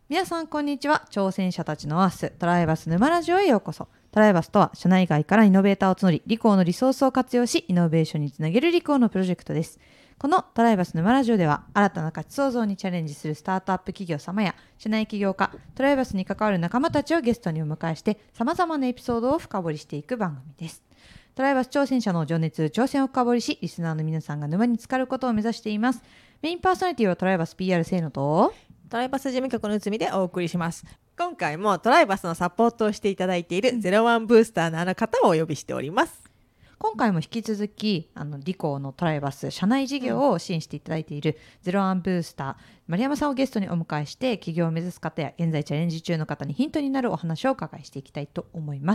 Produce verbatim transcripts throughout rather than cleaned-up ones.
皆さんこんにちは。挑戦者たちのオアシストライバス沼ラジオへようこそ。トライバスとは社内外からイノベーターを募り、リコーのリソースを活用しイノベーションにつなげるリコーのプロジェクトです。このトライバス沼ラジオでは新たな価値創造にチャレンジするスタートアップ企業様や社内起業家、トライバスに関わる仲間たちをゲストにお迎えして様々なエピソードを深掘りしていく番組です。トライバス挑戦者の情熱、挑戦を深掘りし、リスナーの皆さんが沼に浸かることを目指しています。メインパーソナリティはトライバス ピーアール せーのとトライバス事務局の内海でお送りします。今回もトライバスのサポートをしていただいているゼロワンブースターのあの方をお呼びしております。 今回も引き続きあのリコーのトライバス社内事業を支援していただいているゼロワンブースター丸山さんをゲストにお迎えして起業を目指す方や現在チャレンジ中の方にヒントになるお話をお伺いしていきたいと思います。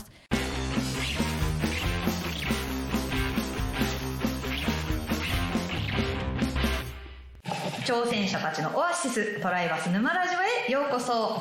挑戦者たちのオアシストライバス沼ラジオへようこそ。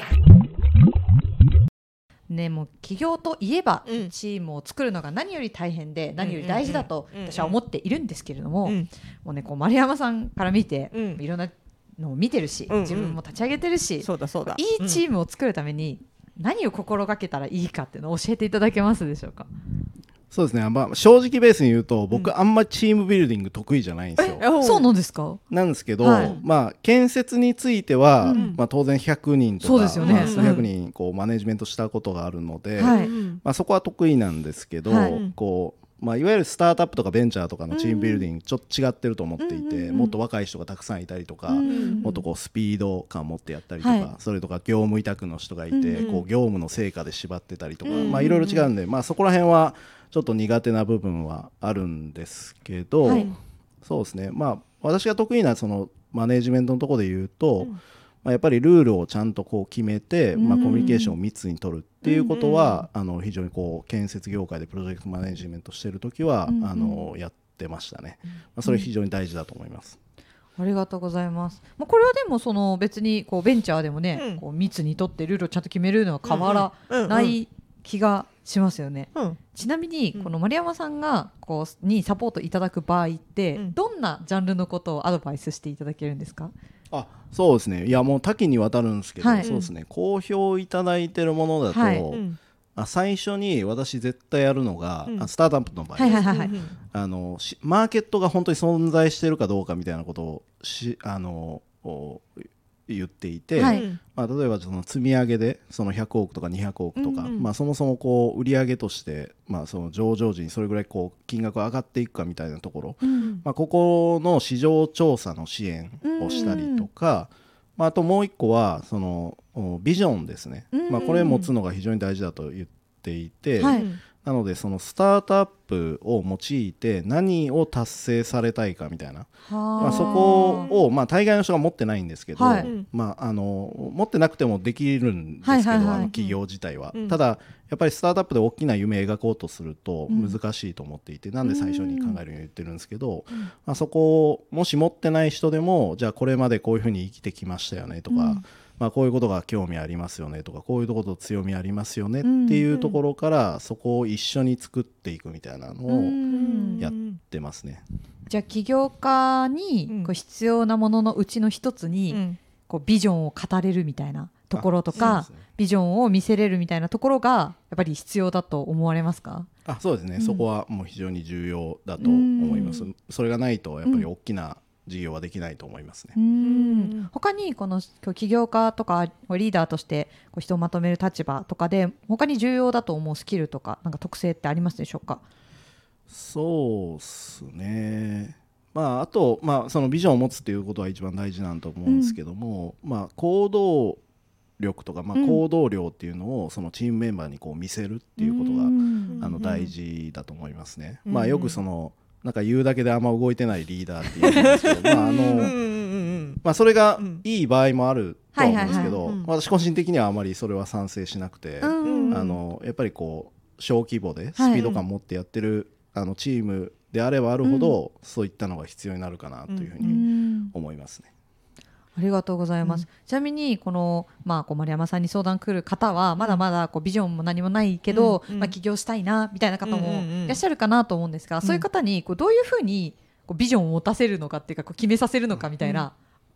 ね、もう起業といえば、うん、チームを作るのが何より大変で何より大事だと私は思っているんですけれども、うんうん、もうねこう丸山さんから見て、うん、いろんなのを見てるし、うんうん、自分も立ち上げてるし、 そうだそうだ、 いいチームを作るために何を心がけたらいいかっていうのを教えていただけますでしょうか。 そうですね、まあ、正直ベースに言うと僕、うん、あんまりチームビルディング得意じゃないんですよ。 そうなんですか。 なんですけど、はい、まあ、建設については、うんまあ、当然ひゃくにんとかそうですよね、まあ、数百人こうマネジメントしたことがあるので、はいまあ、そこは得意なんですけど、はい、こうまあ、いわゆるスタートアップとかベンチャーとかのチームビルディングちょっと違ってると思っていて、うんうん、もっと若い人がたくさんいたりとか、うんうん、もっとこうスピード感持ってやったりとか、はい、それとか業務委託の人がいて、うんうん、こう業務の成果で縛ってたりとか、うんうん、まあ、いろいろ違うんで、まあ、そこら辺はちょっと苦手な部分はあるんですけど、はい、そうですね、まあ、私が得意なそのマネジメントのところで言うと、うんまあ、やっぱりルールをちゃんとこう決めて、まあ、コミュニケーションを密に取るっていうことは、うんうん、あの非常にこう建設業界でプロジェクトマネジメントしてるときは、うんうん、あのやってましたね、まあ、それ非常に大事だと思います、 うん、ありがとうございます。まあ、これはでもその別にこうベンチャーでもね、うん、こう密に取ってルールをちゃんと決めるのは変わらない気がしますよね、うんうん、ちなみにこの丸山さんがこうにサポートいただく場合って、うん、どんなジャンルのことをアドバイスしていただけるんですか。 あそうですね、いやもう多岐にわたるんですけど、はい、そうですね、公表いただいてるものだと、はいうん、あ最初に私絶対やるのが、うん、スタートアップの場合、はいはいはい、あのマーケットが本当に存在してるかどうかみたいなことをしあの言っていて、はいまあ、例えばその積み上げでそのひゃくおくとかにひゃくおくとか、うんうんまあ、そもそもこう売上として、まあ、その上場時にそれぐらいこう金額が上がっていくかみたいなところ、うんまあ、ここの市場調査の支援をしたりとか、うんうんまあ、あともう一個はそのビジョンですね、うんうんまあ、これ持つのが非常に大事だと言っていて、はいなのでそのスタートアップを用いて何を達成されたいかみたいな、まあ、そこを、まあ、大概の人が持ってないんですけど、はいまあ、あの持ってなくてもできるんですけど、はいはいはい、あの企業自体は、うん、ただやっぱりスタートアップで大きな夢描こうとすると難しいと思っていて、うん、なんで最初に考えるように言ってるんですけど、うんまあ、そこをもし持ってない人でもじゃあこれまでこういうふうに生きてきましたよねとか、うんまあ、こういうことが興味ありますよねとかこういうところと強みありますよねっていうところからそこを一緒に作っていくみたいなのをやってますね。 じゃあ起業家にこう必要なもののうちの一つにこうビジョンを語れるみたいなところとか、ね、ビジョンを見せれるみたいなところがやっぱり必要だと思われますか。 あそうですね、うん、そこはもう非常に重要だと思います。それがないとやっぱり大きな事業はできないと思いますね。 うん他にこの起業家とかリーダーとしてこう人をまとめる立場とかで他に重要だと思うスキルとかなんか特性ってありますでしょうか。 そうですね、まあ、あと、まあ、そのビジョンを持つっていうことは一番大事なんと思うんですけども、うんまあ、行動力とか、まあ、行動量っていうのをそのチームメンバーにこう見せるっていうことが、うん、あの大事だと思いますね、うんまあ、よくそのなんか言うだけであんま動いてないリーダーって言うんですけどまああのまあそれがいい場合もあるとは思うんですけど、私個人的にはあまりそれは賛成しなくて、あのやっぱりこう小規模でスピード感持ってやってるあのチームであればあるほどそういったのが必要になるかなというふうに思いますね。 ありがとうございます、うん、ちなみにこの、まあ、こう丸山さんに相談来る方はまだまだこうビジョンも何もないけど、うんまあ、起業したいなみたいな方もいらっしゃるかなと思うんですが、うんうんうん、そういう方にこうどういうふうにこうビジョンを持たせるのかっていうかこう決めさせるのかみたいな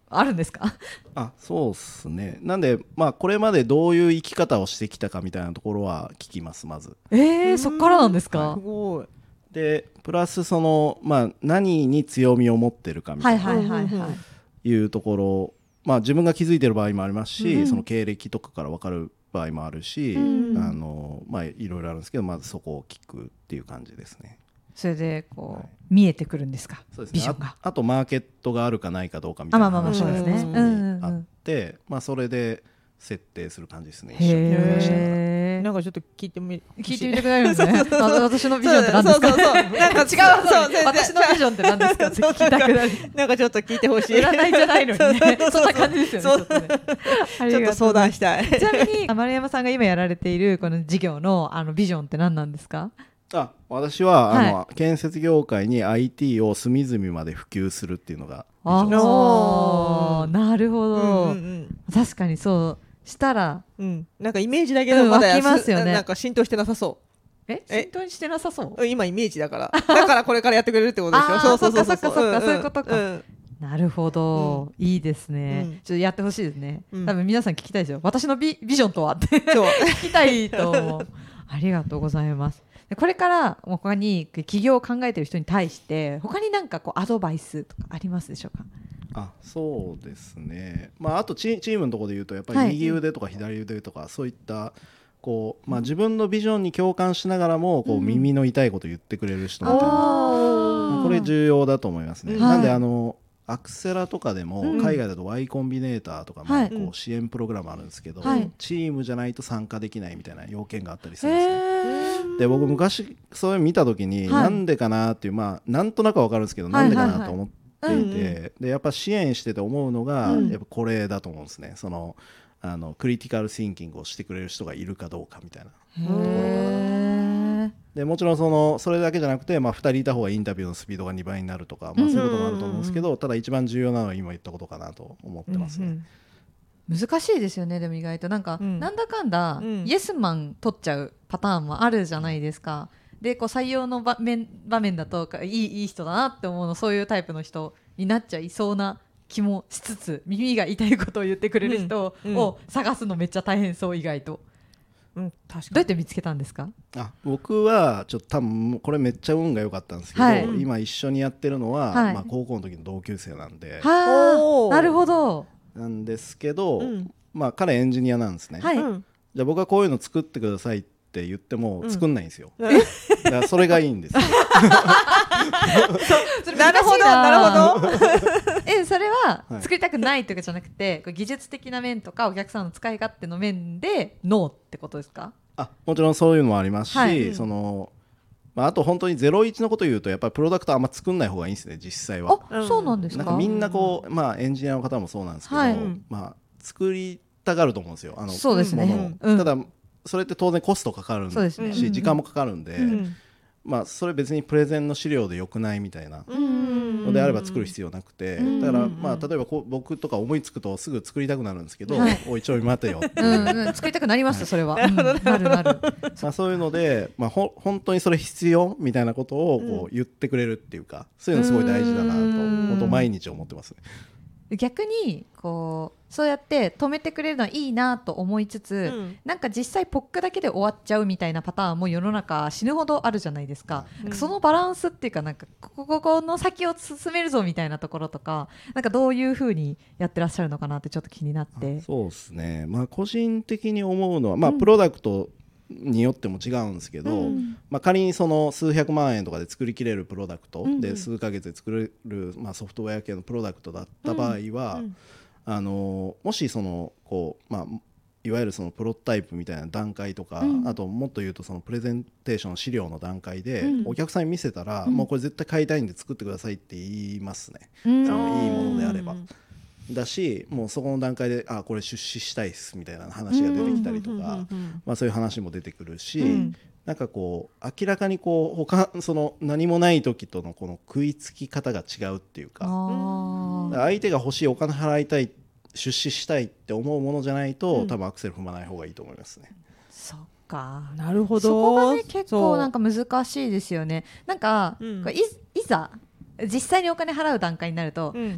あるんですか？ あ、そうですね。なんで、まあ、これまでどういう生き方をしてきたかみたいなところは聞きます、まず。 えー、そっからなんですか？ はい、 すごい。 でプラスその、まあ、何に強みを持ってるかみたいな、 はいはいはいはい、 いうところ、まあ、自分が気づいてる場合もありますし、 うん、 その経歴とかから分かる場合もあるし、うん、あのまあ、いろいろあるんですけど、まずそこを聞くっていう感じですね。 それでこう、はい、見えてくるんですか？ そうですね、 ビジョンがあ, あとマーケットがあるかないかどうかみたいな話がそこにあって、まあ、それで設定する感じですね。一緒に話しながらなんかちょっと聞いてみ聞いてみてくれるんですね。私のビジョンって何ですか？そうそうそう、なんか違う、そう私のビジョンって何ですか？聞きたくなる。 なんかちょっと聞いてほしい。 占いじゃないのにね。そんな感じですよね。ちょっとね、 ちょっと相談したい。 ちなみに丸山さんが今やられているこの事業のあのビジョンって何なんですか？ あ、私は、はい、あの建設業界に アイティー を隅々まで普及するっていうのがビジョンです。 ああ、なるほど、うんうんうん、確かにそうしたら、 うん、なんかイメージだけどまだ、 うん、湧きますよね。 なんか浸透してなさそう。 え、浸透してなさそう。 今イメージだからだからこれからやってくれるってことでしょ。 そうそうそうそうそう、うんうん、そういうことか、うん、なるほど、うん、いいですね、うん、ちょっとやってほしいですね、うん、多分皆さん聞きたいですよ。私の ビ, ビジョンとはって聞きたいと思う。ありがとうございます。これから他に起業を考えている人に対して他に何かこうアドバイスとかありますでしょうか？ あ、そうですね、まあ、あとチ, チームのところでいうとやっぱり右腕とか左腕とか、はい、そういったこう、まあ、自分のビジョンに共感しながらもこう耳の痛いことを言ってくれる人みたいな、うん、これ重要だと思いますね、うん、なんであのアクセラとかでも海外だと Y コンビネーターとかもこう支援プログラムあるんですけど、はい、チームじゃないと参加できないみたいな要件があったりするんですね。で僕昔そういうの見た時になんでかなっていう、まあなんとなくは分かるんですけど、なんでかなと思っていて、でやっぱ支援してて思うのがやっぱこれだと思うんですね。そのあのクリティカルシンキングをしてくれる人がいるかどうかみたいなところが、でもちろんそのそれだけじゃなくて、まあ、ふたりいた方がインタビューのスピードがにばいになるとか、まあ、そういうこともあると思うんですけど、ただ一番重要なのは今言ったことかなと思ってますね、うんうん、難しいですよね。でも意外となんか、うん、なんだかんだ、うん、イエスマン取っちゃうパターンもあるじゃないですか。でこう採用の場面、場面だといい、いい人だなって思うの、そういうタイプの人になっちゃいそうな気もしつつ、耳が痛いことを言ってくれる人を探すのめっちゃ大変そう。意外と、うん、確かに。どうやって見つけたんですか？あ、 僕はちょっと多分これめっちゃ運が良かったんですけど、はい、今一緒にやってるのは、はい、まあ、高校の時の同級生なんで、 はあ、なるほど。 なんですけど、うん、まあ、彼エンジニアなんですね、 はい、 じゃあ僕はこういうの作ってくださいって言っても作んないんですよ、うん、だからそれがいいんですよなるほどなるほどえそれは作りたくないとかじゃなくて、はい、技術的な面とかお客さんの使い勝手の面でノーってことですか？ あ、もちろんそういうのもありますし、はい、そのまあ、あと本当にゼロイチのことを言うとやっぱりプロダクトあんま作んない方がいいんですね、実際は。 あ、そうなんですか。 なんかみんなこう、まあ、エンジニアの方もそうなんですけど、はい、まあ、作りたがると思うんですよ、あのそうですね、 ものを、うん、ただそれって当然コストかかるし、ね、時間もかかるんで、うん、まあ、それ別にプレゼンの資料でよくないみたいなのであれば作る必要なくて、だから、まあ、例えばこう僕とか思いつくとすぐ作りたくなるんですけど、はい、おいちょい待てよってうん、 うん、作りたくなります、はい、それは、うん、なるなるまあそういうので、まあ、ほ本当にそれ必要みたいなことをこう言ってくれるっていうか、そういうのすごい大事だなと本当毎日思ってますね。 逆にこうそうやって止めてくれるのはいいなと思いつつ、うん、なんか実際ポックだけで終わっちゃうみたいなパターンも世の中死ぬほどあるじゃないですか、うん、なんかそのバランスっていうか、なんかここここの先を進めるぞみたいなところとか、なんかどういう風にやってらっしゃるのかなってちょっと気になって。 そうですね、まあ、個人的に思うのは、まあ、プロダクトによっても違うんですけど、うん、まあ、仮にその数百万円とかで作りきれるプロダクト、うん、で数ヶ月で作れる、まあ、ソフトウェア系のプロダクトだった場合は、うんうん、あのもしそのこう、まあ、いわゆるそのプロトタイプみたいな段階とか、うん、あともっと言うとそのプレゼンテーション資料の段階で、うん、お客さんに見せたら、うん、もうこれ絶対買いたいんで作ってくださいって言いますね、うん、そのいいものであればだし、もうそこの段階であこれ出資したいっすみたいな話が出てきたりとか、まあ、そういう話も出てくるし、うん、なんかこう明らかにこう他その何もない時とのこの食いつき方が違うっていうか、相手が欲しいお金払いたい出資したいって思うものじゃないと、うん、多分アクセル踏まない方がいいと思いますね。 そっか、 なるほど。 そこがね結構なんか難しいですよね。なんか、うん、い, いざ実際にお金払う段階になると、うん、まあ、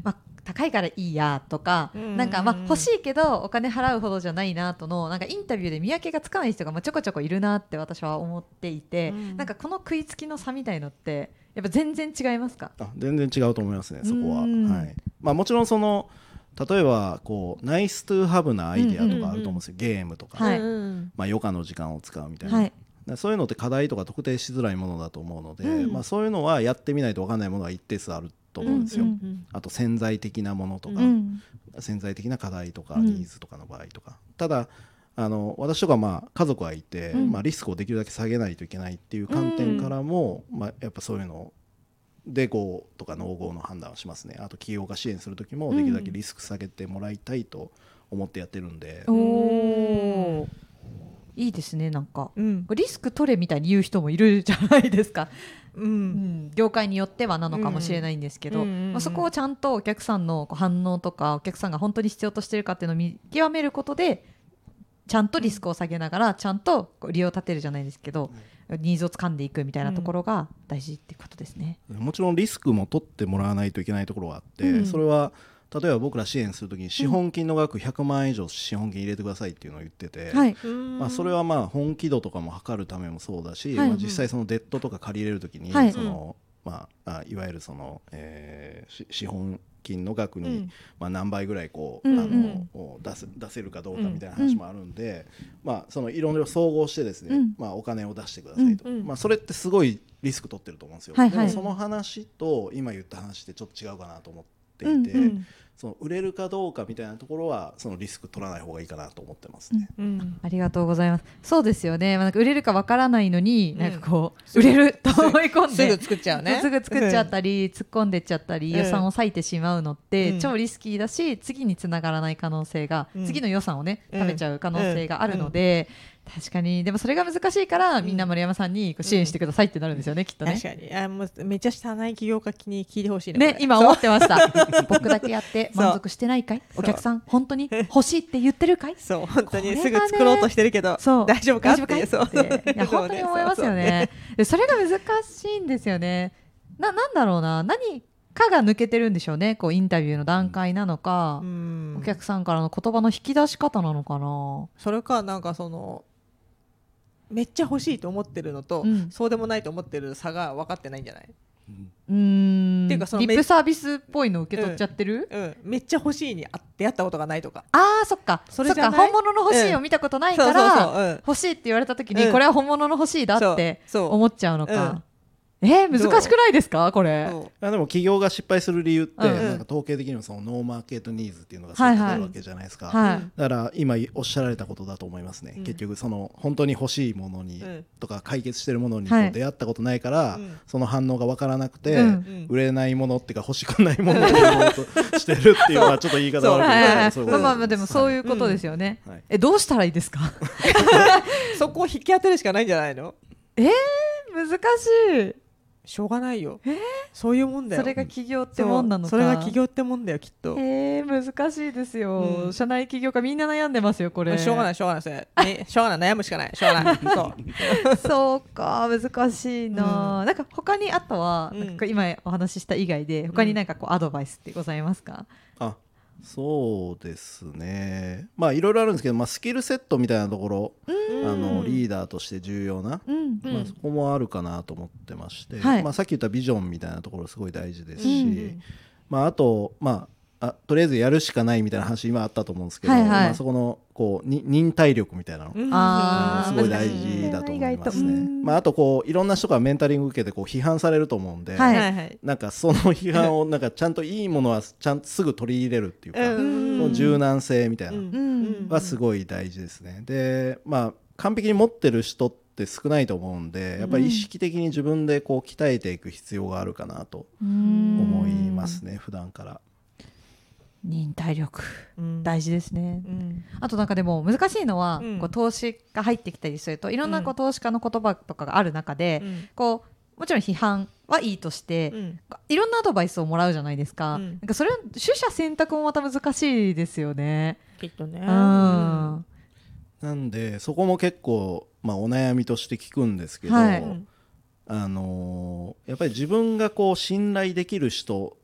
高いからいいやとか、 うんなんかまあ欲しいけどお金払うほどじゃないなとのなんかインタビューで見分けがつかない人がまあちょこちょこいるなって私は思っていて、うん、なんかこの食いつきの差みたいのってやっぱ全然違いますか？ あ、全然違うと思いますね、そこは。はい、まあ、もちろんその例えばこうナイストゥーハブなアイデアとかあると思うんですよ、うんうんうん、ゲームとか、はい、まあ、余暇の時間を使うみたいな、はい、そういうのって課題とか特定しづらいものだと思うので、うん、まあ、そういうのはやってみないと分かんないものが一定数あると思うんですよ、うんうんうん、あと潜在的なものとか、うん、潜在的な課題とかニーズとかの場合とか、うん、ただあの私とかまあ家族はいて、うん、まあ、リスクをできるだけ下げないといけないっていう観点からも、うん、まあ、やっぱそういうので ゴー とかノーゴーの判断をしますね。あと企業が支援する時もできるだけリスク下げてもらいたいと思ってやってるんで、 うん、おー、いいですね。なんか、うん、リスク取れみたいに言う人もいるじゃないですか、うんうん、業界によってはなのかもしれないんですけど、うんうん、まあ、そこをちゃんとお客さんの反応とかお客さんが本当に必要としているかっていうのを見極めることでちゃんとリスクを下げながらちゃんと利用を立てるじゃないですけど、うん、ニーズを掴んでいくみたいなところが大事っていうことですね、 うん、もちろんリスクも取ってもらわないといけないところがあって、うん、それは例えば僕ら支援するときに資本金の額ひゃくまんえん以上資本金入れてくださいっていうのを言ってて、はい、まあ、それはまあ本気度とかも測るためもそうだし、はい、まあ、実際そのデッドとか借り入れるときに、はい、そのまあ、いわゆるその、えー、資本金の額に、うん、まあ、何倍ぐらいこう、うんうん、あの出せ、出せるかどうかみたいな話もあるんで、うん、まあ、そのいろいろ総合してですね、うん、まあ、お金を出してくださいと、うんうん、まあ、それってすごいリスク取ってると思うんですよ、はいはい、でもその話と今言った話ってちょっと違うかなと思っていて、うんうん、その売れるかどうかみたいなところはそのリスク取らない方がいいかなと思ってますね、 うんうん、ありがとうございます。そうですよね、まあ、なんか売れるかわからないのに、うん、なんかこう売れると思い込んですぐ作っちゃうね、 すぐ作っちゃったり、うん、突っ込んでっちゃったり、予算を割いてしまうのって、うん、超リスキーだし次につながらない可能性が、うん、次の予算をね食べちゃう可能性があるので、うんうん、確かに。でもそれが難しいから、うん、みんな丸山さんに支援してくださいってなるんですよね、うん、きっとね。 確かに。あ、もうめっちゃ社内起業家に聞いてほしいね, ね今思ってました僕だけやって満足してないかい、お客さん本当に欲しいって言ってるかい、 そう本当にすぐ作ろうとしてるけど大丈夫かっていう、そういや本当に思いますよね。でそれが難しいんですよね。な, なんだろうな何かが抜けてるんでしょうね。こうインタビューの段階なのか、うん、お客さんからの言葉の引き出し方なのかな。 それかなんかそのめっちゃ欲しいと思ってるのと、うん、そうでもないと思ってる差が分かってないんじゃない？ うーんっていうかそのリップサービスっぽいの受け取っちゃってる、 うんうん、めっちゃ欲しいに出会ったことがないとか。 あーそっかそれじゃない、そっか本物の欲しいを見たことないから、うん、欲しいって言われた時に、うん、これは本物の欲しいだって思っちゃうのか。えー、難しくないですかこれ。 あでも企業が失敗する理由って、うんうん、なんか統計的にもそのノーマーケットニーズっていうのが出てるわけじゃないですか、はいはい、だから今おっしゃられたことだと思いますね、うん、結局その本当に欲しいものに、うん、とか解決してるものに出会ったことないから、はい、その反応が分からなくて、うん、売れないものっていうか欲しくないものを売ろうとしてるっていうのはちょっと言い方悪いけど、 まあまあでもそういうことですよね、はい、えどうしたらいいですかそこを引き当てるしかないんじゃないの？ えー、難しい。 しょうがないよ、えー、そういうもんだよ。 それが起業ってもんなのか。 それが起業ってもんだよきっと。 えー、難しいですよ、うん、社内起業家みんな悩んでますよこれ。 しょうがないしょうがないですねしょうがない悩むしかないしょうがないそうそうか難しいな、うん、なんか他にあとは、うん、なんか今お話しした以外で他になんかこうアドバイスってございますか？ うん、あそうですね、まあいろいろあるんですけど、まあ、スキルセットみたいなところ、あのリーダーとして重要な、うんまあ、そこもあるかなと思ってまして、はいまあ、さっき言ったビジョンみたいなところすごい大事ですし、うんまあ、あと、まあ、あとりあえずやるしかないみたいな話今あったと思うんですけど、はいはいまあ、そこのこうに忍耐力みたいなの、うん、あすごい大事だと思いますね、まあ、あとこういろんな人からメンタリング受けてこう批判されると思うんで、はい、なんかその批判をなんかちゃんといいものはちゃんとすぐ取り入れるっていうか、うん、その柔軟性みたいなのはすごい大事ですね。で、まあ、完璧に持ってる人って少ないと思うんでやっぱり意識的に自分でこう鍛えていく必要があるかなと思いますね、普段から。 忍耐力、うん、大事ですね、うん、あとなんかでも難しいのは、うん、こう投資が入ってきたりするといろんなこう投資家の言葉とかがある中で、うん、こうもちろん批判はいいとして、うん、いろんなアドバイスをもらうじゃないですか、うん、なんかそれは取捨選択もまた難しいですよねきっとね、 うん、 なんでそこも結構、まあ、お悩みとして聞くんですけど、はいあのー、やっぱり自分がこう信頼できる人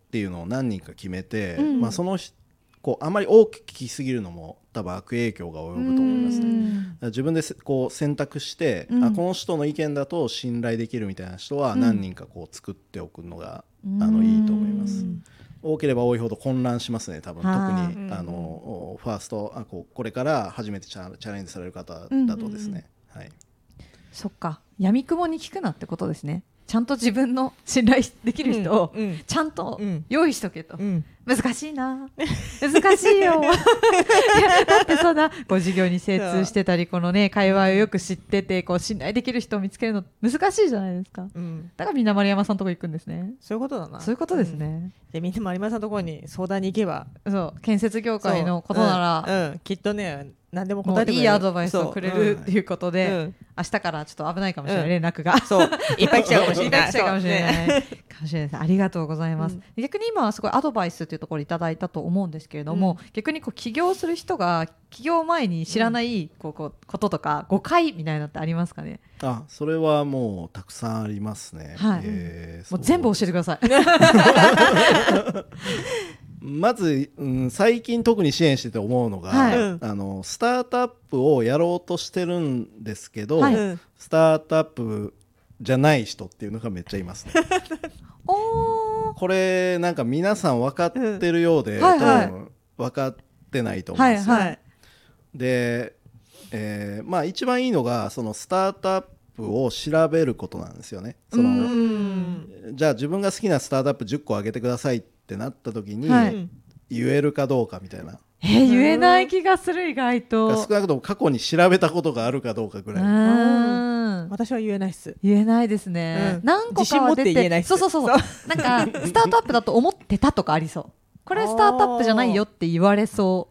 っていうのを何人か決めて、 うんまあ、そのこうあまり大きく聞きすぎるのも多分悪影響が及ぶと思いますね。だから自分でこう選択して、 うん、 あこの人の意見だと信頼できるみたいな人は何人かこう作っておくのが、 うん、 あのいいと思います。多ければ多いほど混乱しますね多分。特にあのファーストあこうこれから初めてチャチャレンジされる方だとですね、はい、 そっか闇雲に聞くなってことですね。ちゃんと自分の信頼できる人をちゃんと用意しとけと、うん、難しいな難しいよだってそんなご授業に精通してたりこのね会話をよく知っててこう信頼できる人を見つけるの難しいじゃないですか、うん、だからみんな丸山さんのとこ行くんですね。 そういうことだな。 そういうことですね、うん、 でみんな丸山さんのところに相談に行けばそう建設業界のことなら、 うんうん、きっとね何でも答えてくれる、 いいアドバイスをくれるっていうことで、うん、明日からちょっと危ないかもしれない、うん、連絡がそういっぱい来ちゃうかもしれないいっぱい来ちゃうかもしれない、ね、かもしれないです。ありがとうございます、うん、逆に今はすごいアドバイスというところいただいたと思うんですけれども、うん、逆にこう起業する人が起業前に知らないこうこうこととか誤解みたいなのってありますかね。 あそれはもうたくさんありますね、 はいえー、もう全部教えてくださいまず、うん、最近特に支援してて思うのが、はい、あのスタートアップをやろうとしてるんですけど、はい、スタートアップじゃない人っていうのがめっちゃいますねおこれなんか皆さん分かってるようで、うんはいはい、多分分かってないと思うんですよ、はいはい、で、えーまあ、一番いいのがそのスタートアップを調べることなんですよね。そのうんじゃあ自分が好きなスタートアップじゅっこあげてくださいってなった時に、はい、言えるかどうかみたいな、 えー、言えない気がする。意外と少なくとも過去に調べたことがあるかどうかぐらい。 うん私は言えないっす。 言えないですね、うん、何個かは出て言えないっす。 そうそうそうなんかスタートアップだと思ってたとかありそう。これスタートアップじゃないよって言われそう。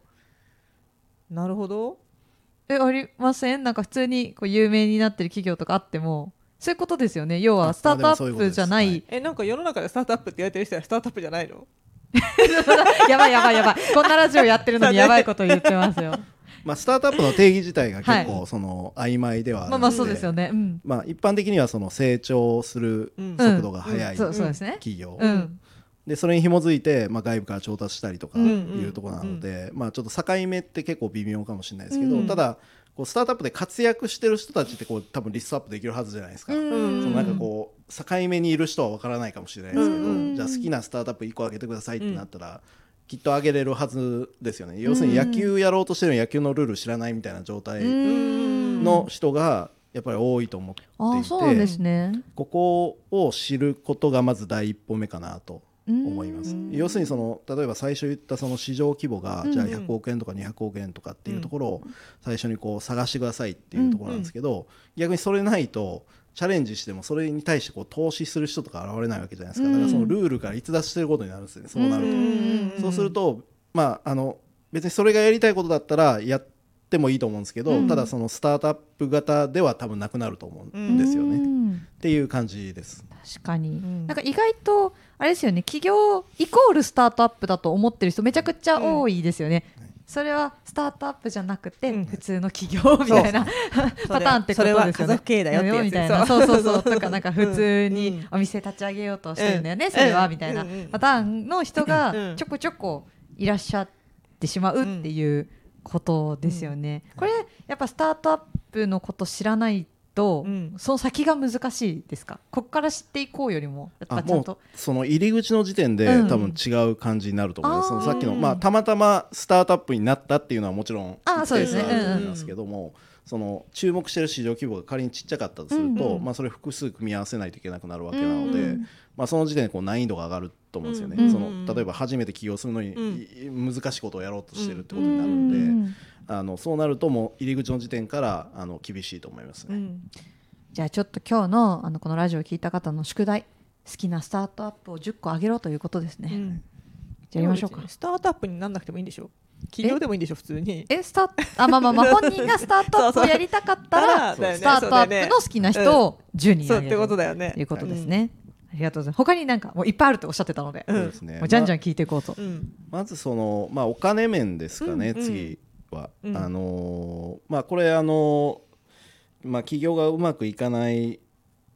なるほど。 えありません？なんか普通にこう有名になってる企業とかあってもそういうことですよね。要はスタートアップじゃない、はい、 えなんか世の中でスタートアップって言われてる人はスタートアップじゃないのやばいやばいやばいこんなラジオやってるのにやばいこと言ってますよまあ、スタートアップの定義自体が結構その曖昧ではあるので、 まあまあそうですよね、うんまあ、一般的にはその成長する速度が速い企業、うんうん、でそれに紐づいて、まあ、外部から調達したりとかいうところなので、うんうんまあ、ちょっと境目って結構微妙かもしれないですけど、うん、ただこうスタートアップで活躍してる人たちってこう多分リストアップできるはずじゃないですか、うん、そのなんかこう境目にいる人は分からないかもしれないですけど、うん、じゃあ好きなスタートアップいっこあげてくださいってなったら、うんきっと上げれるはずですよね。要するに野球やろうとしてる野球のルール知らないみたいな状態の人がやっぱり多いと思っていて、 あ、そうですね、 ここを知ることがまず第一歩目かなと思います。要するにその例えば最初言ったその市場規模がじゃあひゃくおくえんとかにひゃくおくえんとかっていうところを最初にこう探してくださいっていうところなんですけど、逆にそれないとチャレンジしてもそれに対してこう投資する人とか現れないわけじゃないですか。だからそのルールから逸脱してることになるんですよね。そうなるとそうするとまああの別にそれがやりたいことだったらやってもいいと思うんですけど、ただそのスタートアップ型では多分なくなると思うんですよねっていう感じです。 確かに、なんか意外とあれですよね、起業イコールスタートアップだと思ってる人めちゃくちゃ多いですよね、うんそれはスタートアップじゃなくて普通の企業みたいな、うん、パターンってことですよね。それは家族経営だよってやつみたいなそうそうそうとかなんか普通にお店立ち上げようとしてるんだよね、うん、それはみたいなパターンの人がちょこちょこいらっしゃってしまうっていうことですよね、うん、これやっぱスタートアップのこと知らないと、うん、その先が難しいですか？ここから知っていこうよりもやっぱちゃんともうその入り口の時点で、うん、多分違う感じになると思います。そのさっきの、まあ、たまたまスタートアップになったっていうのはもちろんあそうですね、 あると思いますけども、その注目してる市場規模が仮にちっちゃかったとすると、うんうんまあ、それ複数組み合わせないといけなくなるわけなので、うんまあ、その時点でこう難易度が上がると思うんですよね、うん、その例えば初めて起業するのに難しいことをやろうとしてるってことになるんで、うん、あのそうなるともう入り口の時点からあの厳しいと思いますね、うんじゃあちょっと今日 の, あのこのラジオを聞いた方の宿題、好きなスタートアップをじゅっこあげろということですね、うん、じゃあやりましょうか。 スタートアップになんなくてもいいんでしょ、企業でもいいんでしょ普通に。 えスタあまあまあまあ本人がスタートアップをやりたかったらそうそうスタートアップの好きな人をじゅうにんあげるということですね、うん、ありがとうございます。他になんかもういっぱいあるとおっしゃってたので、うん、もうじゃんじゃん聞いていこうと、 まあうん、まずその、まあ、お金面ですかね、うん、次は、うん、あのー、まあこれあのーまあ、企業がうまくいかない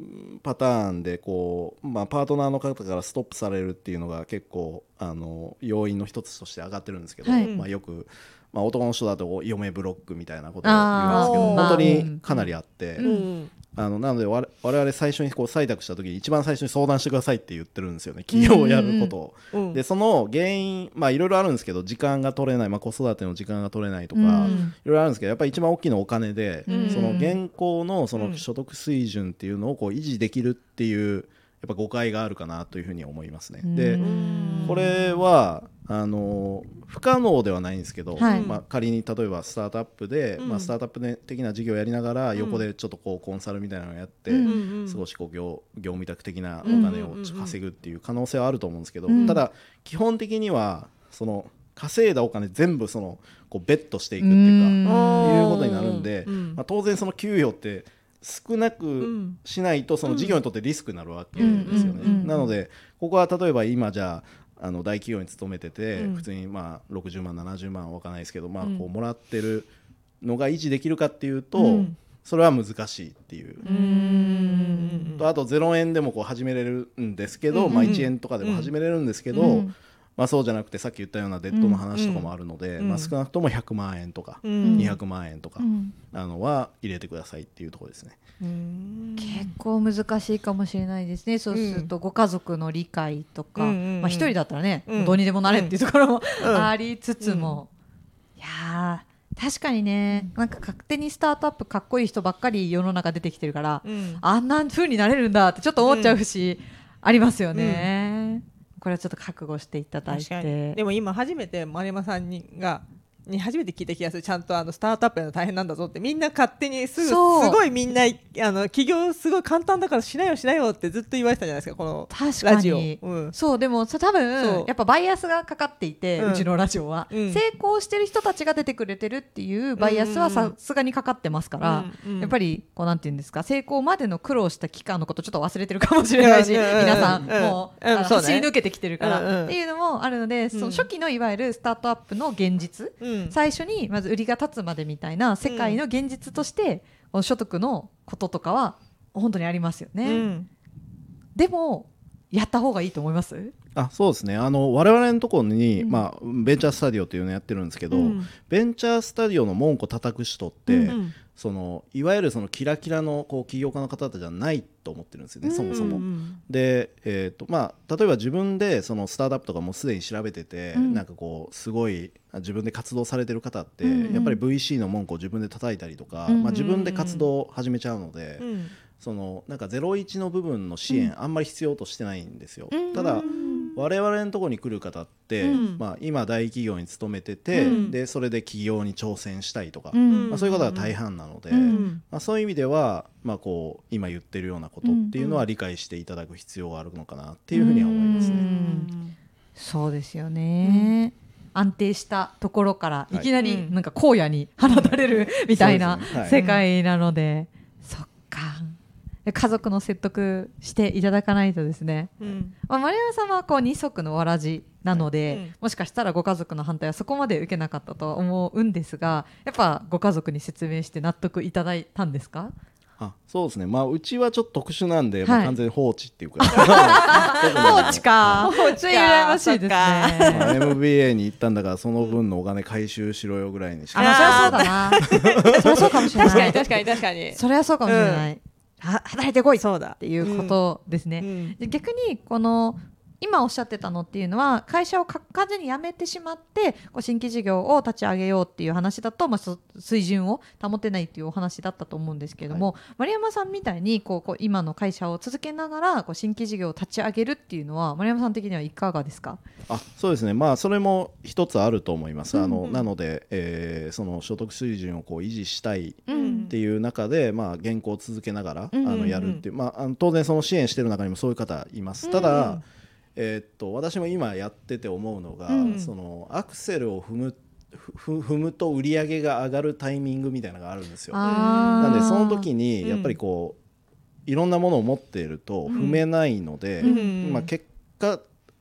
パターンでこう、まあ、パートナーの方からストップされるっていうのが結構あの要因の一つとして上がってるんですけど、 はいまあ、よく、まあ、男の人だと嫁ブロックみたいなことを言うんですけど本当にかなりあって、うん、あのなので我々最初にこう採択した時に一番最初に相談してくださいって言ってるんですよね、企業をやることを、うんうん、でその原因まあいろいろあるんですけど時間が取れない、まあ、子育ての時間が取れないとか、うん、いろいろあるんですけどやっぱり一番大きいのはお金で、うん、その現行のその所得水準っていうのをこう維持できるっていうやっぱ誤解があるかなというふうに思いますね。でこれはあの不可能ではないんですけど、はいまあ、仮に例えばスタートアップで、うんまあ、スタートアップ的な事業をやりながら横でちょっとこうコンサルみたいなのをやって、うん、少しこう 業, 業務委託的なお金を稼ぐっていう可能性はあると思うんですけど、うん、ただ基本的にはその稼いだお金全部そのこうベットしていくっていうかいうことになるんで、うんまあ、当然その給与って少なくしないとその事業にとってリスクになるわけですよね。なのでここは例えば今じゃああの大企業に勤めてて、うん、普通にまあろくじゅうまんななじゅうまんは分からないですけど、まあ、こうもらってるのが維持できるかっていうと、うん、それは難しいっていう、うーんとあとゼロえんでもこう始めれるんですけど、うんまあ、いちえんとかでも始めれるんですけど、うんまあ、そうじゃなくてさっき言ったようなデッドの話とかもあるので、うんまあ、少なくともひゃくまんえんとか、うん、にひゃくまんえんとか、うん、あのは入れてくださいっていうところですね。 うーん結構難しいかもしれないですね。そうするとご家族の理解とか、うんまあ、一人だったらね、うん、どうにでもなれっていうところも、うん、ありつつも、うん、いや確かにね、なんか勝手にスタートアップかっこいい人ばっかり世の中出てきてるから、うん、あんな風になれるんだってちょっと思っちゃう節、うん、ありますよね、うん、これはちょっと覚悟していただいて。 でも今初めて丸山さんにがに初めて聞いた気がする。ちゃんとあのスタートアップやるの大変なんだぞってみんな勝手にすぐすごいみんなあの起業すごい簡単だからしないよしないよってずっと言われてたじゃないですかこのラジオ。確かに、うん、そうでも多分やっぱバイアスがかかっていて、うん、うちのラジオは、うん、成功してる人たちが出てくれてるっていうバイアスはさすがにかかってますから、うんうん、やっぱりこうなんていうんですか成功までの苦労した期間のことちょっと忘れてるかもしれないし、うん、皆さん、うん、もう、うん、走り抜けてきてるから、うん、っていうのもあるので、その初期のいわゆるスタートアップの現実、うん、最初にまず売りが立つまでみたいな世界の現実として、うん、所得のこととかは本当にありますよね、うん、でもやった方がいいと思います？ あそうですねあの我々のところに、うんまあ、ベンチャースタディオというのをやってるんですけど、うん、ベンチャースタディオの門戸叩く人って、うん、そのいわゆるそのキラキラのこう起業家の方じゃないと思ってるんですよね、うん、そもそもで、えーとまあ、例えば自分でそのスタートアップとかもすでに調べてて、うん、なんかこうすごい自分で活動されてる方って、うん、やっぱり ブイシー の門戸を自分で叩いたりとか、うんまあ、自分で活動を始めちゃうので、うんそのなんかゼロイチの部分の支援あんまり必要としてないんですよ、うん、ただ我々のところに来る方って、うんまあ、今大企業に勤めてて、うん、でそれで起業に挑戦したいとか、うんまあ、そういう方が大半なので、うんまあ、そういう意味では、まあ、こう今言ってるようなことっていうのは理解していただく必要があるのかなっていうふうには思いますね、うん、 そうですよね、うん、安定したところからいきなりなんか荒野に放たれるみたいな世界なので、そっか家族の説得していただかないとですね、うんまあ、丸山さんはこう二足のわらじなので、うん、もしかしたらご家族の反対はそこまで受けなかったとは思うんですが、やっぱご家族に説明して納得いただいたんですか？ あそうですね、まあ、うちはちょっと特殊なんで、はいまあ、完全に放置っていうか放置か放置か羨ましいですね、 まあ、エムビーエー に行ったんだからその分のお金回収しろよぐらいにしか、 あ、まあ、そりゃそうだなそりゃそうかもしれない確かに確かに確かにそれはそうかもしれない、うん働いてこいっていうことですね、うんうん、で逆にこの今おっしゃってたのっていうのは会社を完全に辞めてしまってこう新規事業を立ち上げようっていう話だと、まあ、水準を保てないっていうお話だったと思うんですけども、はい、丸山さんみたいにこうこう今の会社を続けながらこう新規事業を立ち上げるっていうのは丸山さん的にはいかがですか？ あそうですね、まあ、それも一つあると思います、うんうん、あのなので、えー、その所得水準をこう維持したいっていう中で、うんまあ、現行を続けながら、うんうんうん、あのやるっていう、まあ、あの当然その支援してる中にもそういう方います。ただ、うんうんえー、っと私も今やってて思うのが、うん、そのアクセルを踏む、踏むと売り上げが上がるタイミングみたいなのがあるんですよ。なんでその時にやっぱりこう、うん、いろんなものを持っていると踏めないので、うんまあ、結果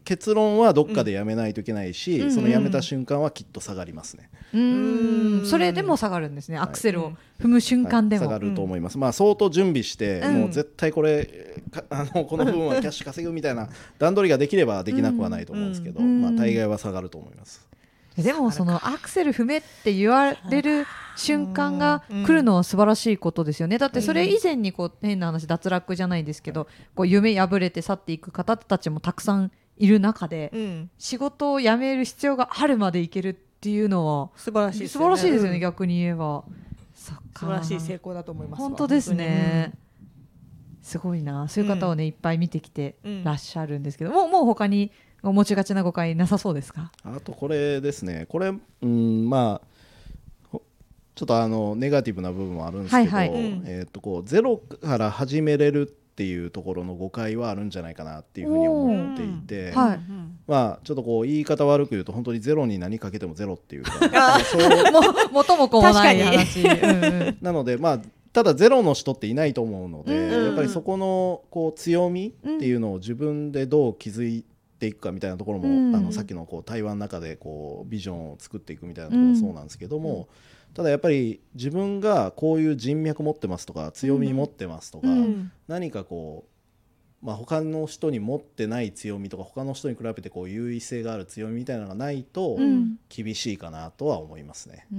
結論はどっかでやめないといけないし、うん、そのやめた瞬間はきっと下がりますね。 うーん、それでも下がるんですね、アクセルを踏む瞬間でも、 はいはい、下がると思います、まあ、相当準備して、うん、もう絶対これあのこの部分はキャッシュ稼ぐみたいな段取りができればできなくはないと思うんですけど、うん、まあ、大概は下がると思います。 でもそのアクセル踏めって言われる瞬間が来るのは素晴らしいことですよね。だってそれ以前にこう変な話脱落じゃないですけど、こう夢破れて去っていく方たちもたくさんいる中で、仕事を辞める必要があるまでいけるっていうのは素晴らしいですよね。 素晴らしいですよね、逆に言えば。そっか、 素晴らしい成功だと思います。 本当ですね、すごいな。そういう方をね、いっぱい見てきてらっしゃるんですけど、もうもう他に持ちがちな誤解なさそうですか？ あとこれですね、これ、うん、まあちょっとあのネガティブな部分もあるんですけど、はいはい、えー、とこうゼロから始めれるっていうところの誤解はあるんじゃないかなっていうふうに思っていて、はい、まあ、ちょっとこう言い方悪く言うと本当にゼロに何かけてもゼロっていうかそうも元も子もない話うんうん、 なので、まあただゼロの人っていないと思うので、うん、やっぱりそこのこう強みっていうのを自分でどう築いていくかみたいなところも、うん、あのさっきのこう対話の中でこうビジョンを作っていくみたいなところもそうなんですけども、うん、ただやっぱり自分がこういう人脈持ってますとか強み持ってますとか、うん、何かこう、まあ、他の人に持ってない強みとか他の人に比べてこう優位性がある強みみたいなのがないと厳しいかなとは思いますね。うん、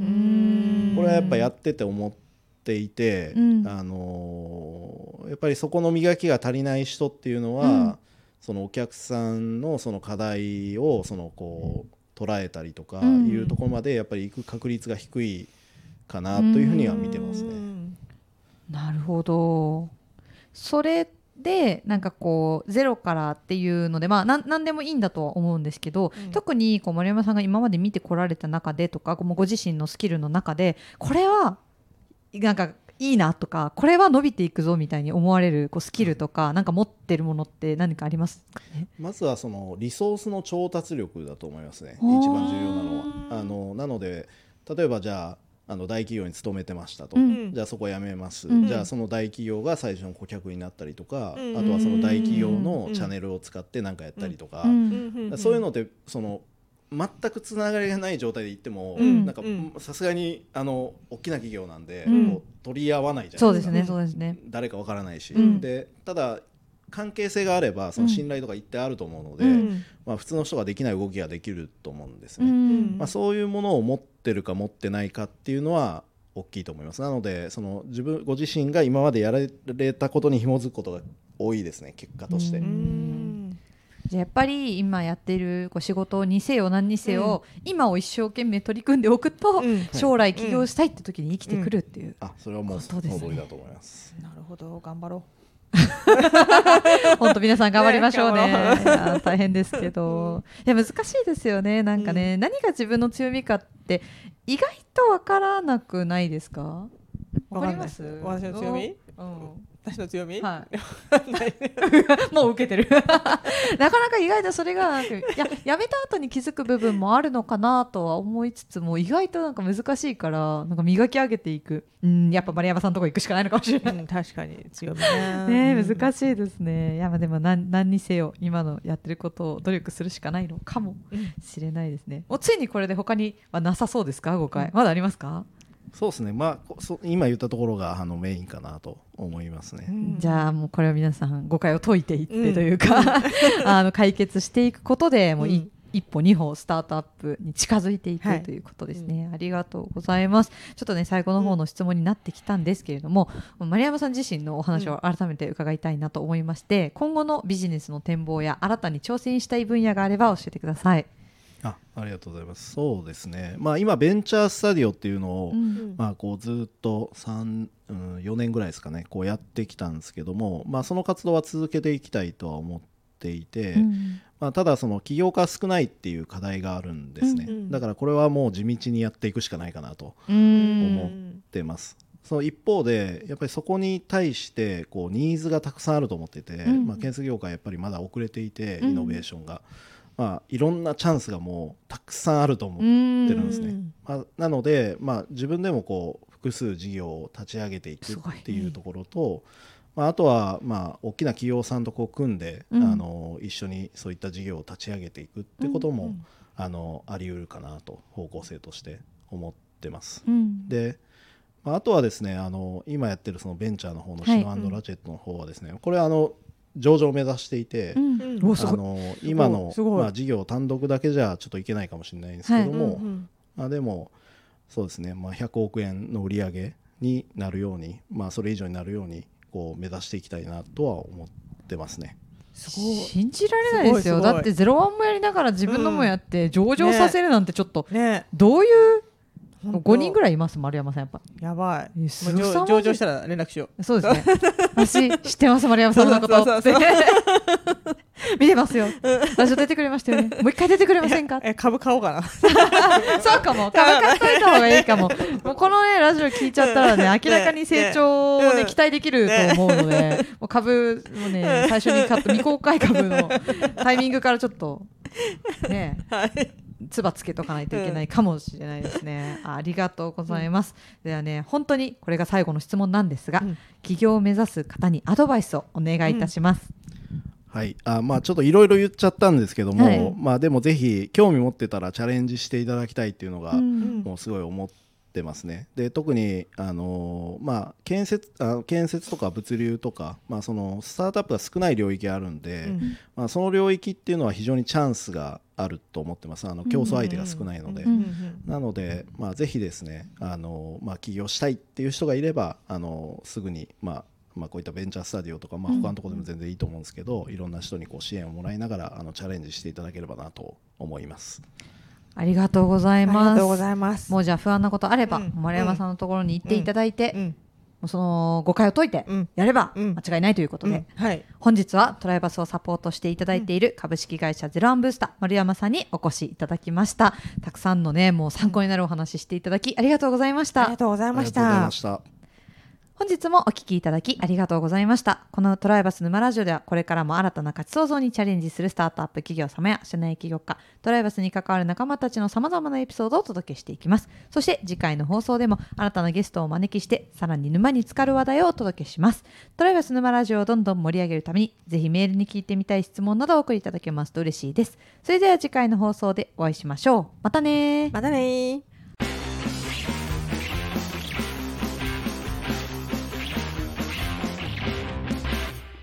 これはやっぱやってて思っていて、うん、あのー、やっぱりそこの磨きが足りない人っていうのは、うん、そのお客さんのその課題をそのこう捉えたりとかいうところまでやっぱり行く確率が低いかなというふうには見てますね。うん、 なるほど。それでなんかこうゼロからっていうので、まあ、な何でもいいんだとは思うんですけど、うん、特にこう丸山さんが今まで見てこられた中でとかご自身のスキルの中でこれはなんかいいなとかこれは伸びていくぞみたいに思われるこうスキルとかなんか持ってるものって何かありますかね？ まずはそのリソースの調達力だと思いますね。一番重要なのはあのなので例えばじゃああの大企業に勤めてましたと、うん、じゃあそこ辞めます、うん、じゃあその大企業が最初の顧客になったりとか、うん、あとはその大企業のチャンネルを使って何かやったりとか、うんうん、そういうのってその全くつながりがない状態で行っても、うん、なんかさすがにあの大きな企業なんで、うん、こう取り合わないじゃないですか。 そうですね、そうですね。 誰かわからないし、うん、でただ関係性があればその信頼とか一定あると思うので、うんまあ、普通の人ができない動きができると思うんですね、うんまあ、そういうものを持ってるか持ってないかっていうのは大きいと思います。なのでその自分ご自身が今までやられたことに紐づくことが多いですね、結果として。うん、 じゃあやっぱり今やっているこう仕事にせよ何にせよ、うん、今を一生懸命取り組んでおくと、うん、将来起業したいって時に生きてくるっていう、うん、 あそれはもうその通りだと思います。 なるほど、頑張ろう。 本当皆さん頑張りましょうね。ね大変ですけど、いや難しいですよね。なんかね、うん、何が自分の強みかって意外とわからなくないですか？わかります？ 私の強み？うん、私の強み、はい、 もう受けてるなかなか意外とそれがいややめた後に気づく部分もあるのかなとは思いつつも意外となんか難しいからなんか磨き上げていく、うん、やっぱ丸山さんのとこ行くしかないのかもしれない、うん、 確かに強みねね難しいですね。いやでも 何, 何にせよ今のやってることを努力するしかないのかもしれないですね、うん、もうついにこれで他にはなさそうですか？誤解、うん、まだありますか？ そうですね、まあ、そ今言ったところがあのメインかなと思いますね、うん、 じゃあもうこれを皆さん誤解を解いていってというか、うん、あの解決していくことでもう、うん、一歩二歩スタートアップに近づいていく、はい、ということですね、うん、ありがとうございます。ちょっとね最後の方の質問になってきたんですけれども、うん、丸山さん自身のお話を改めて伺いたいなと思いまして、うん、今後のビジネスの展望や新たに挑戦したい分野があれば教えてください。 あ, ありがとうございます。そうですね、まあ、今ベンチャースタディオっていうのを、うんまあ、こうずっとさん、うん、よねんぐらいですかねこうやってきたんですけども、まあ、その活動は続けていきたいとは思っていて、うんまあ、ただその起業家少ないっていう課題があるんですね、うんうん、だからこれはもう地道にやっていくしかないかなと思ってます。その一方でやっぱりそこに対してこうニーズがたくさんあると思ってて、うんまあ、建設業界やっぱりまだ遅れていてイノベーションが、うんまあ、いろんなチャンスがもうたくさんあると思ってるんですね、まあ、なので、まあ、自分でもこう複数事業を立ち上げていくっていうところと、 まあ、あとはまあ大きな企業さんとこう組んで、 うん、 あの一緒にそういった事業を立ち上げていくってことも、うんうん、あのあり得るかなと方向性として思ってます、 うん、 で、まあ、あとはですねあの今やってるそのベンチャーの方のシノ&ラチェットの方はですね、はい、これはあの上場を目指していて、うん、あの今の、まあ、事業単独だけじゃちょっといけないかもしれないんですけども、はい、うんうん、まあ、でもそうですね、まあ、ひゃくおくえんの売り上げになるように、まあ、それ以上になるようにこう目指していきたいなとは思ってますね。 すごい信じられないですよ。だってゼロワンもやりながら自分のもやって上場させるなんてちょっと、ね、どういうごにんぐらいいます丸山さん。やっぱやばい、上場したら連絡しよう。 そうですね私知ってます丸山さんのことって見てますよ、ラジオ出てくれましたよね、もう一回出てくれませんか。 え株買おうかなそうかも、株買っといた方がいいかももうこのねラジオ聞いちゃったらね明らかに成長を、ね、期待できると思うので、もう株もね最初に買った未公開株のタイミングからちょっとね、はいつばつけとかないといけないかもしれないですね、うん、あ, ありがとうございます、うん、ではね本当にこれが最後の質問なんですが、うん、起業を目指す方にアドバイスをお願いいたします、 うん、はいあまあちょっといろいろ言っちゃったんですけども、はい、まあでもぜひ興味持ってたらチャレンジしていただきたいっていうのが、うん、もうすごい思ってますね。で特にあのー、まあ建設あ建設とか物流とか、まあ、そのスタートアップが少ない領域があるんで、うんまあ、その領域っていうのは非常にチャンスがあると思ってます。あの競争相手が少ないので、うんうんうん、なので、まあ、ぜひですねあの、まあ、起業したいっていう人がいればあのすぐに、まあまあ、こういったベンチャースタディオとか、まあ、他のところでも全然いいと思うんですけど、うん、いろんな人にこう支援をもらいながらあのチャレンジしていただければなと思います。 ありがとうございます。ありがとうございます。 もうじゃあ不安なことあれば、うん、丸山さんのところに行っていただいて、うんうん、もうその誤解を解いてやれば間違いないということで、うんうんはい、本日はトライバスをサポートしていただいている株式会社ゼロワンブースター丸山さんにお越しいただきました。たくさんのねもう参考になるお話していただきありがとうございました。 ありがとうございました。 本日もお聞きいただきありがとうございました。このトライバス沼ラジオではこれからも新たな価値創造にチャレンジするスタートアップ企業様や社内起業家、トライバスに関わる仲間たちの様々なエピソードをお届けしていきます。そして次回の放送でも新たなゲストをお招きしてさらに沼に浸かる話題をお届けします。トライバス沼ラジオをどんどん盛り上げるためにぜひメールに聞いてみたい質問などをお送りいただけますと嬉しいです。それでは次回の放送でお会いしましょう。またねまたね